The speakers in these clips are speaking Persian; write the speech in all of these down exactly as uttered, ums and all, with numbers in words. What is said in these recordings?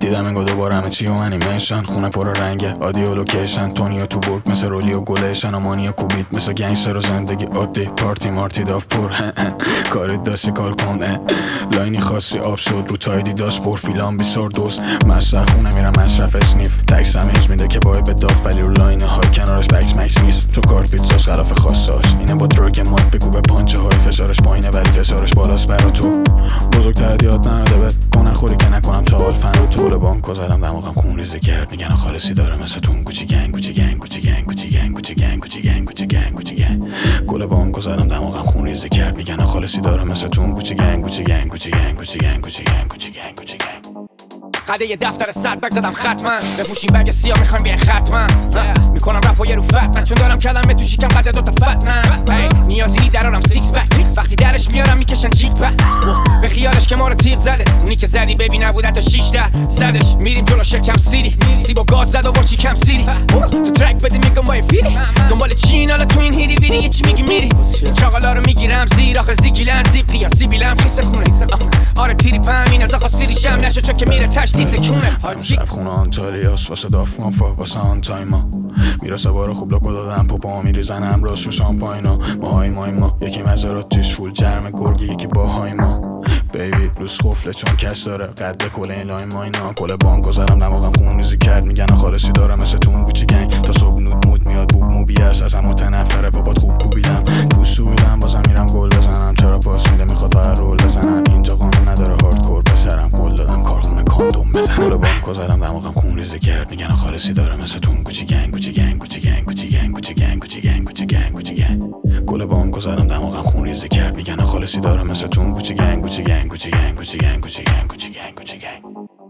دیدم انگار دوباره همه چی و انیمیشن. خونه پر رنگه آدیو لوکیشن، تونیو تو برگ مثل رولی و گلیشن، آمانی و کوبیت مثل گنگستر و زندگی عادی. پارتی مارتی داف پر کارت دستی کار کن. لاینی خاصی آب شد رو تایدی داشت پرفیلان بیسار دوست. مصرف خونه میرم مصرف اسنیف، تکس همیج میده که بای به داف، ولی رو لاین های کنارش بکس مکس نیست. چون کارت پیتزاش خلاف خواستاش اینه با درگ مایک بگو به پانچه های. فشارش پایینه ولی فشارش بالاست برا تو. بزرگتر یاد نده بد کنه خوری که نکنم چاول فن و طول بانک و زدم دماغم خون ریزی کرد. میگن خالصی داره مثل تون گوچی گنگ گوچی گنگ گوچی گنگ گوچی گنگ گوچی گنگ گوچی گنگ گوچی گنگ گوچی گنگ گل بانک و زدم دماغم خون ریزی کرد. میگن خالصی داره مثل تون گوچی گنگ گوچی گنگ گوچی گنگ گوچی گنگ گوچی گنگ گوچی گنگ گوچی گنگ. قده یه دفتر صد بگ زدم ختمن، بپوشین برگ سیاه میخوایم بیاین ختمن. میکنم رپ و یه رو فتمن، چون دارم کلمه تو شکم قده دوتا فتمن. نیازی نی درارم سیکس بک، وقتی درش میارم میکشن جیک بک. به خیالش که ما رو تیغ زده، اونی که زدی ببین نبوده تا شیش در صدش. میریم جلو شکم سیری، سیبا گاز زد و با چیکم سیری. تو ترک بده میگم با فیری، دنبال چین حالا تو این هیری ویری. یه چی میگی میری این چاقالا رو میگیرم زیر، آخر زیگیلن زیب قیاسی بیلم خیس خونه. آره تیری پامین از آقا سیری شم نشو چون که میره تش امشب خونه آنتالیاس واسه داف مافا واسه آن تایما. میرسه بارو خوب لکو دادم پاپا میریزنم راست رو شامپاینا. ماهای مای ما یکی مزارات توش فول جرم گرگی یکی باهای ما. بیبی روز خفله چون کس داره قد کل این لاین ماینا. کل بانک و زدم دماغم خون ریزی کرد. میگن خالصی داره مثل تون گوچی گنگ تا صبح نود مود میاد بوب موبیاس. ازم متنفره پاپات خوب کوبیدم تو سویدم بازم میرم گل بزنم. چرا پاس میده میخواد فقط رول بزنن. اینجا قانون نداره هاردکور پسرم قول دادم کارخونه کاندوم بزن. کل بانک و زدم دماغم خون ریزی کرد. میگن خالصی داره مثل تون گوچی گنگ گوچی گنگ گوچی گنگ گوچی گنگ گوچی گنگ گوچی گنگ گوچی گنگ گوچی گنگ. کل بانک و زدم دماغم خون ریزی کرد. میگن خالصی داره مثل تون گوچی گنگ گوچی گنگ گوچی گنگ گوچی گنگ گوچی گنگ گوچی گنگ گوچی گنگ.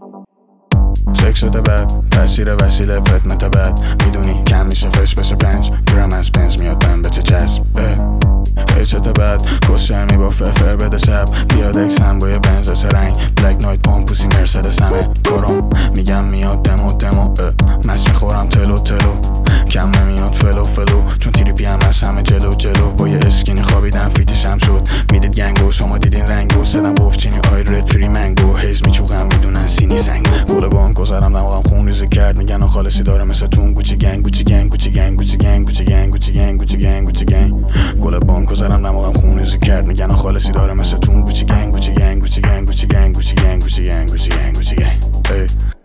سکست بد تاثیر وسیله فتمت بد میدونی کم میشه فش بشه پنج گرم از پنج میاد بهم به چه جذبه. هیچت بد کسچر می با ففر بده شب بیاد اکسن با یه بنز سرنگ بلک نایت پام پوسی مرسدس همه کارم میگم میاد دمو دمو مس میخورم تلو تلو کم نمیاد فلو فلو چون تریپی هم از همه جلو جلو. با یه اسکینی خوابیدم فیتشم شد میدید گنگو شما دیدین رنگو سدم بفچینی آی رد فری منگو هیز میچوقم میدونن سینی سنگو. گل بانک و زدم دماغم خون ریزی کرد. میگن خالصی داره مثل تون گوچی گنگ گوچی گنگ گوچی گنگ گوچی گنگ گوچی گنگ گوچی گنگ گوچی گنگ گوچی گنگ. گل بانک و زدم دماغم خون ریزی کرد. میگن خالصی داره مثل تون گوچی گنگ گوچی گنگ گوچی گنگ گوچی گنگ گوچی گنگ گوچی گنگ گوچی گنگ گوچی گنگ.